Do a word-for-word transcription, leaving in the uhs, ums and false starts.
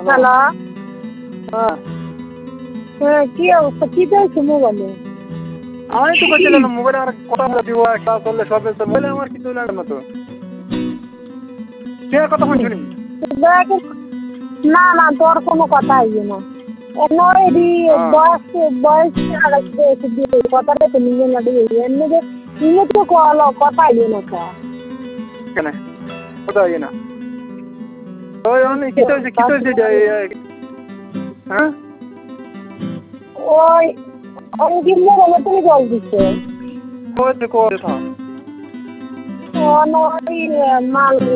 Hello. হ্যাঁ হ্যাঁ, কি অবস্থা? কি চাইছো মোবাইলে? আমি তো বলছিলাম মোবাইলে আমার কথা বলে দিব একটা করলে সবে তো মোবাইলে আমার কিছু লাগে না তো কে কথা বলছি নি না না তোর কোনো কথা আইবে না এমনি বয়স বয়স কথাটা তো নিজে না দিয়ে এমনি যে তুমি তো কলো কথা আইবে না কা কেন কথা আইবে না ওই আমি কি তো কি তো হ্যাঁ ওই আমি কিন্তু বলে তুমি জল দিচ্ছে ওই তো কোথাও ও নয় মাল